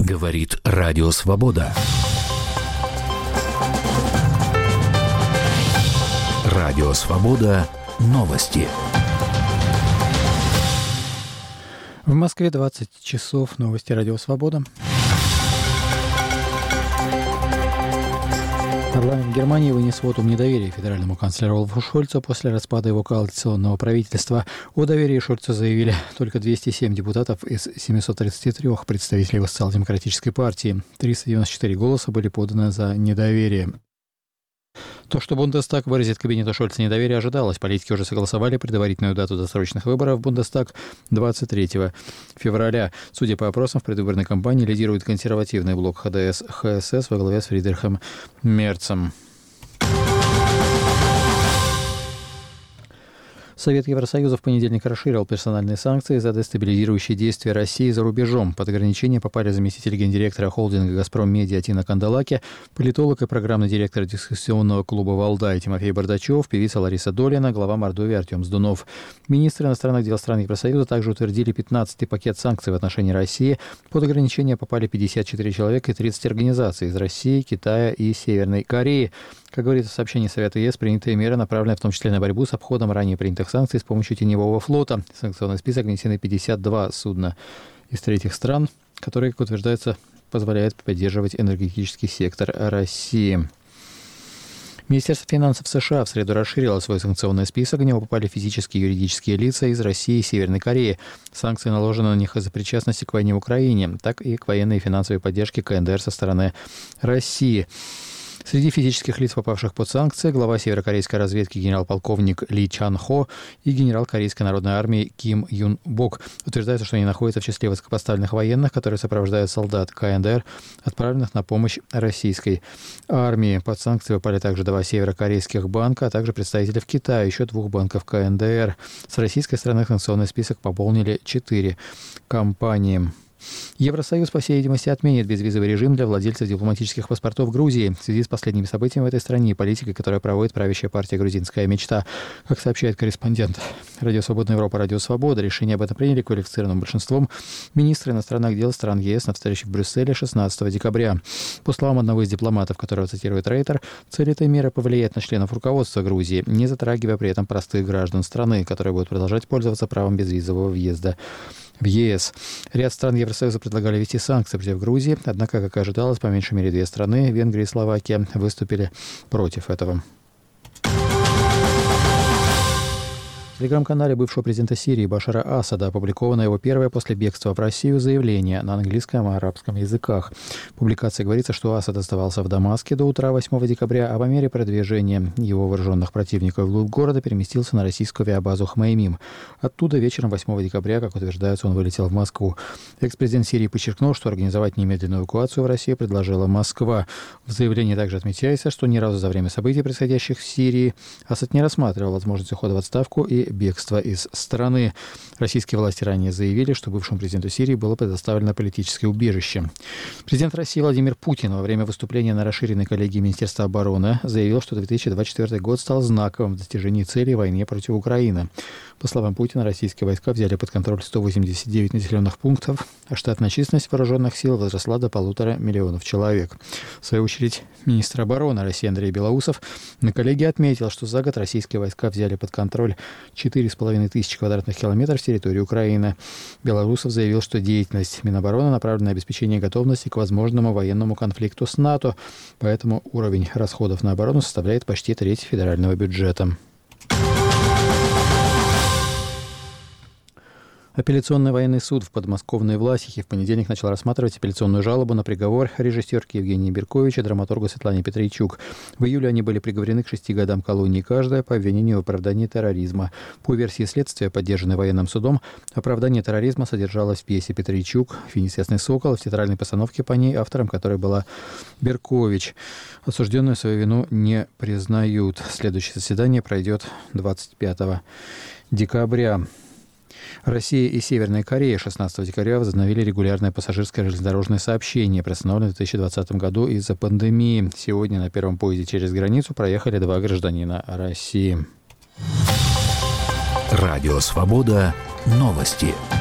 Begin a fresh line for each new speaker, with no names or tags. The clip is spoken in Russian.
Говорит Радио Свобода. Радио Свобода. Новости.
В Москве 20 часов. Новости Радио Свобода. Парламент Германии вынес вотум недоверия федеральному канцлеру Олафу Шольцу после распада его коалиционного правительства. О доверии Шольцу заявили только 207 депутатов из 733 представителей его социал-демократической партии. 394 голоса были поданы за недоверие. То, что Бундестаг выразит кабинету Шольца недоверие, ожидалось. Политики уже согласовали предварительную дату досрочных выборов в Бундестаг 23 февраля. Судя по опросам, в предвыборной кампании лидирует консервативный блок ХДС-ХСС во главе с Фридрихом Мерцем. Совет Евросоюза в понедельник расширил персональные санкции за дестабилизирующие действия России за рубежом. Под ограничения попали заместитель гендиректора холдинга «Газпром Медиа» Тина Канделаки, политолог и программный директор дискуссионного клуба «Валдай» Тимофей Бардачев, певица Лариса Долина, глава Мордовии Артем Сдунов. Министры иностранных дел стран Евросоюза также утвердили 15-й пакет санкций в отношении России. Под ограничения попали 54 человека и 30 организаций из России, Китая и Северной Кореи. Как говорится в сообщении Совета ЕС, принятые меры направлены в том числе на борьбу с обходом ранее принятых санкций с помощью теневого флота. В санкционный список внесены 52 судна из третьих стран, которые, как утверждается, позволяют поддерживать энергетический сектор России. Министерство финансов США в среду расширило свой санкционный список. В него попали физические и юридические лица из России и Северной Кореи. Санкции наложены на них из-за причастности к войне в Украине, так и к военной и финансовой поддержке КНДР со стороны России. Среди физических лиц, попавших под санкции, глава северокорейской разведки генерал-полковник Ли Чан Хо и генерал Корейской народной армии Ким Юн Бок. Утверждается, что они находятся в числе высокопоставленных военных, которые сопровождают солдат КНДР, отправленных на помощь российской армии. Под санкции попали также 2 северокорейских банка, а также представители в Китае, еще 2 банков КНДР. С российской стороны санкционный список пополнили 4 компании. Евросоюз, по всей видимости, отменит безвизовый режим для владельцев дипломатических паспортов Грузии в связи с последними событиями в этой стране и политикой, которую проводит правящая партия «Грузинская мечта». Как сообщает корреспондент Радио Свободная Европа, Радио Свобода, решение об этом приняли квалифицированным большинством министры иностранных дел стран ЕС на встрече в Брюсселе 16 декабря. По словам одного из дипломатов, которого цитирует Рейтер, цель этой меры повлияет на членов руководства Грузии, не затрагивая при этом простых граждан страны, которые будут продолжать пользоваться правом безвизового въезда в ЕС. Ряд стран Евросоюза предлагали ввести санкции против Грузии, однако, как ожидалось, по меньшей мере 2 страны, Венгрия и Словакия, выступили против этого. В телеграм-канале бывшего президента Сирии Башара Асада опубликовано его первое после бегства в Россию заявление на английском и арабском языках. В публикации говорится, что Асад оставался в Дамаске до утра 8 декабря, а по мере продвижения его вооруженных противников вглубь города переместился на российскую авиабазу Хмеймим. Оттуда вечером 8 декабря, как утверждается, он вылетел в Москву. Экс-президент Сирии подчеркнул, что организовать немедленную эвакуацию в Россию предложила Москва. В заявлении также отмечается, что ни разу за время событий, происходящих в Сирии, Асад не рассматривал возможность ухода в отставку и бегства из страны. Российские власти ранее заявили, что бывшему президенту Сирии было предоставлено политическое убежище. Президент России Владимир Путин во время выступления на расширенной коллегии Министерства обороны заявил, что 2024 год стал знаковым в достижении целей войны против Украины. По словам Путина, российские войска взяли под контроль 189 населенных пунктов, а штатная численность вооруженных сил возросла до 1,5 миллиона человек. В свою очередь, министр обороны России Андрей Белоусов на коллегии отметил, что за год российские войска взяли под контроль 4,5 тысячи квадратных километров территории Украины. Белоусов заявил, что деятельность Минобороны направлена на обеспечение готовности к возможному военному конфликту с НАТО, поэтому уровень расходов на оборону составляет почти треть федерального бюджета. Апелляционный военный суд в подмосковной Власихе в понедельник начал рассматривать апелляционную жалобу на приговор режиссерки Евгении Беркович и драматургу Светлане Петрийчук. В июле они были приговорены к 6 годам колонии каждая по обвинению в оправдании терроризма. По версии следствия, поддержанной военным судом, оправдание терроризма содержалось в пьесе Петрийчук «Фиnis ясный сокол», в театральной постановке по ней, автором которой была Беркович. Осужденную свою вину не признают. Следующее заседание пройдет 25 декабря. Россия и Северная Корея 16 декабря возобновили регулярное пассажирское железнодорожное сообщение, приостановленное в 2020 году из-за пандемии. Сегодня на первом поезде через границу проехали 2 гражданина России.
Радио Свобода. Новости.